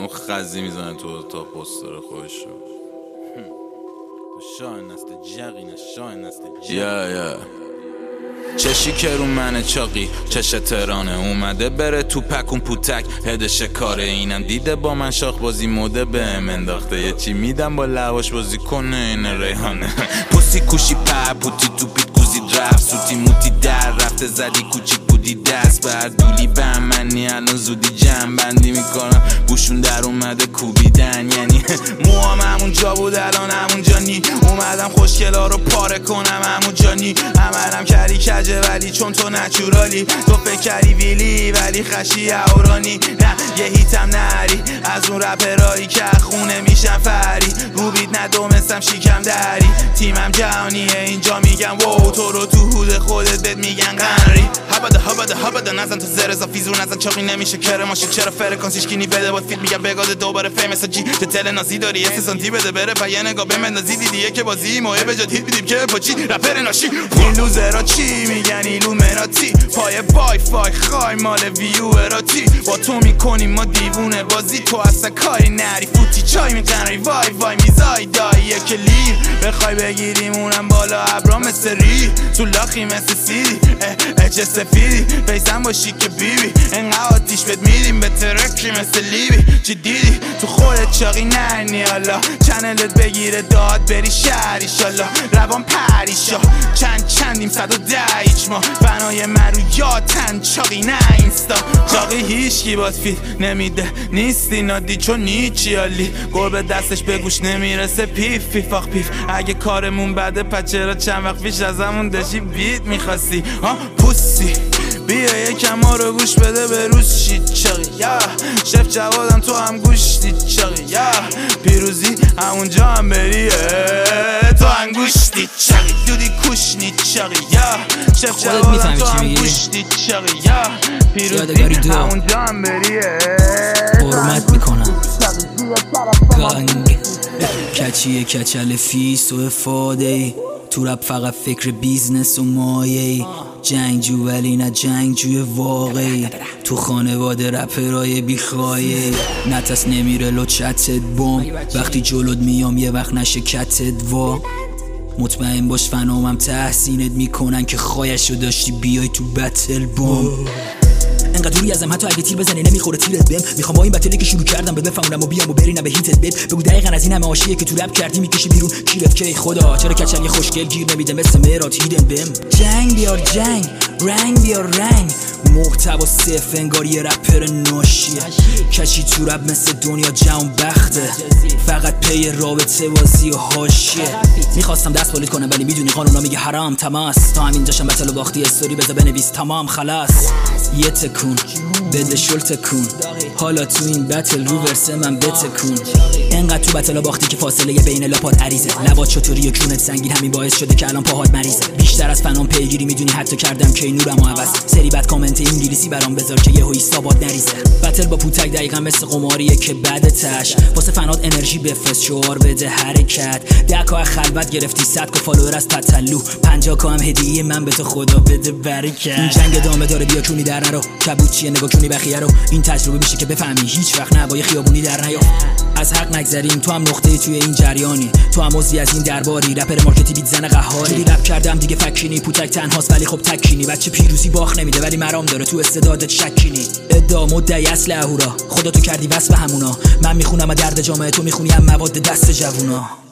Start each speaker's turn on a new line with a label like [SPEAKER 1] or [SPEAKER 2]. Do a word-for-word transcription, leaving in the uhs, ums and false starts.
[SPEAKER 1] اون خزی میزنه تو تا پوستر خودشو. شاین است جقینه شاین است یا یا چشی که رو منه چاقی چش ترانه اومده بره تو پکون پوتک هدش کاره اینم دیده با من شاخ بازی موده بهم انداخته یه چی میدم با لواش بازی کنه این ریحانه پوسی کوشی پر پوتی تو پیت گوزی درف سوتی موتی در رفته زدی کوچیک بودی دست بر دولی به منی الان زودی جمع بندی میکنم بوشون در اومده کوبیدن یعنی موام همون جا بود الان همون جا نی اومدم خوشگلا رو پاره کنم همون جا نی عملم کردی کجه ولی چون تو نچورالی تو فکر کردی ویلی ولی خشی اورانی نه یه هیتم نری از اون رپرایی که خونه میشم فری رو بیت ندومستم شیکم دری تیمم جهانیه اینجا میگم وو تو رو تو حود خودت بهت میگن قنری هبده هبده هبده نزن تو زر زافیزو نزن چاقی نمیشه کره ماشین چرا فرکانسیش کینی بده با فیت میگم بگاده دوباره فیمس جی تو تل نازی داری یه سانتی بده بره پا یه نگاه بمندازی دیدیه که بازی ماه به جا هیت بیدیم که پاچی رپر ناشی این لوزرا چی میگن ایلومیناتی پای وای فای خای مال ویو اراتی با تو میکنیم ما دیوونه بازی تو اصلا کاری نری فوتی چای میزنی وای وای میزای دایی کلیر بخوای بگیریم اونم بالا ابرا مثل ری تو لاخی مثل سیدی اچ سفیدی بیسم باشی که بیبی انقدر آتیش بهت میدیم به ترکی مثل لیبی چی دیدی تو خودت چاقی نرنی حالا چنلت بگیره داد بری شهر ایشالا روان پریشا چند چندیم صد و ده ایچ ما بنای من رو یادن چاقی نه اینستا چاقی هیشکی باد فیت نمیده نیستی نادی چون نیچی حالی گربه دستش به گوش نمیرسه پیف پیف آخ پیف اگه کارمون بده پس چرا چند وقت پیش از همون داشتی بیت میخواستی ها پوسی بیا یکم ما رو گوش بده به روز شید چاقی یا شف جوادم تو هم گوشتی چاقی یا پیروزی همونجا هم بریه تو انگوشتی چاقی دودی کشنی چاقی یا شف جوادم تو هم گوشتی چاقی یا پیروزی همونجا هم بریه
[SPEAKER 2] حرمت میکنم گنگ کچیه کچل فیس و افاده ای تو رپ فقط فکر بیزنس و مایه ای جنگجو ولی نه جنگجوی واقعی تو خانواده رپرای بیخوایه نتس نمیره لو چتت بام وقتی جلوت میام یه وقت نشه کتت وا مطمئن باش فنامم تحسینت میکنن که خواهشو داشتی بیای تو بتل بام انقدر دوری ازم حتی اگه تیر بزنی نمیخوره تیرت بهم میخوام با این بتلی که شروع کردم بده بفهمونم و بیام و برینم به هیتت بد بگو دقیقاً از این همه عاشقیه که تو رپ کردی میکشی بیرون کیرت کی خدا چرا کچل یه خوشگل گیر نمیده مثل مراد هیدن بهم جنگ بیار جنگ رنگ بیار رنگ محتوا صفر انگار یه رپر ناشیه کشی تو رپ مثل دنیا جوان بخته فقط پی رابطه بازی و حاشیه میخواستم دست بالید کنم ولی میدونی قانونا میگه حرام تماس تا همینجاشم بتل و باختی استوری بذار بنویس تمام خلاص یه تکون بده شل تکون حالا تو این بتل رو ورسه من بتکون انقدر تو بتل و باختی که فاصله بین لاپات عریضه لبات چطوری و کونت سنگین همین باعث شده که الان پاهات مریضه بیشتر از فنام پیگیری میدونی حتی کردم که نورمو عوض سری بعد کامنت انگلیسی برام بذار که یهو حسابات نریزه بتل با پوتک دقیقاً مثل قماریه که بعد تش واسه فنات انرژی بفرست شعار بده حرکت دکا خلوت گرفتی صد کو فالوور از تتلو پنجاه کا هم هدیه من به تو خدا بده برکت این جنگ ادامه داره بیا کونی در نرو کبوت چیه نگاه کونی بخیه رو این تجربه میشه که بفهمی هیچ وقت نبای خیابونی در نیا از حق نگذریم تو هم نقطه توی این جریانی تو هم عضوی از این درباری رپر مارکتی بیت زن قهاری جوری رپ کردم دیگه فکینی پوتک تنهاست ولی خب تکینی بچه پیروزی باخ نمیده ولی مرام داره تو استعدادت شکینی ادعا مدعی اصل اهورا خدا تو کردی وصف همونا من میخونم درد جامعه تو میخونی هم مواد دست جوونا